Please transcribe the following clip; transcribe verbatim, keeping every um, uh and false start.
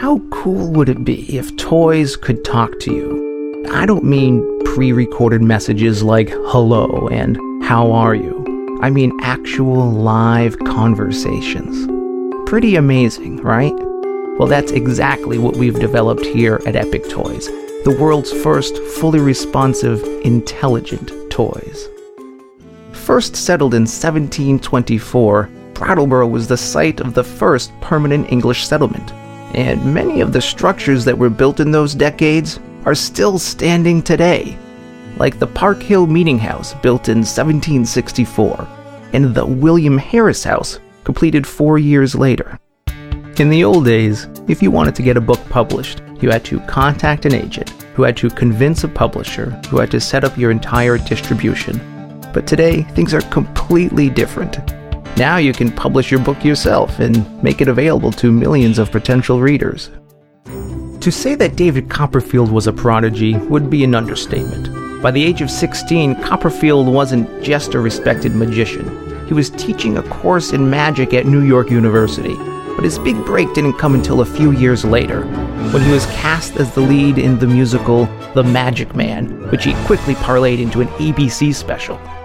How cool would it be if toys could talk to you? I don't mean pre-recorded messages like hello and how are you. I mean actual live conversations. Pretty amazing, right? Well, that's exactly what we've developed here at Epic Toys, the world's first fully responsive, intelligent toys. First settled in seventeen twenty-four, Brattleboro was the site of the first permanent English settlement, and many of the structures that were built in those decades are still standing today, like the Park Hill Meeting House built in seventeen sixty-four, and the William Harris House completed four years later. In the old days, if you wanted to get a book published, you had to contact an agent, who had to convince a publisher, who had to set up your entire distribution. But today, things are completely different. Now you can publish your book yourself and make it available to millions of potential readers. To say that David Copperfield was a prodigy would be an understatement. By the age of sixteen, Copperfield wasn't just a respected magician. He was teaching a course in magic at New York University. But his big break didn't come until a few years later, when he was cast as the lead in the musical The Magic Man, which he quickly parlayed into an A B C special.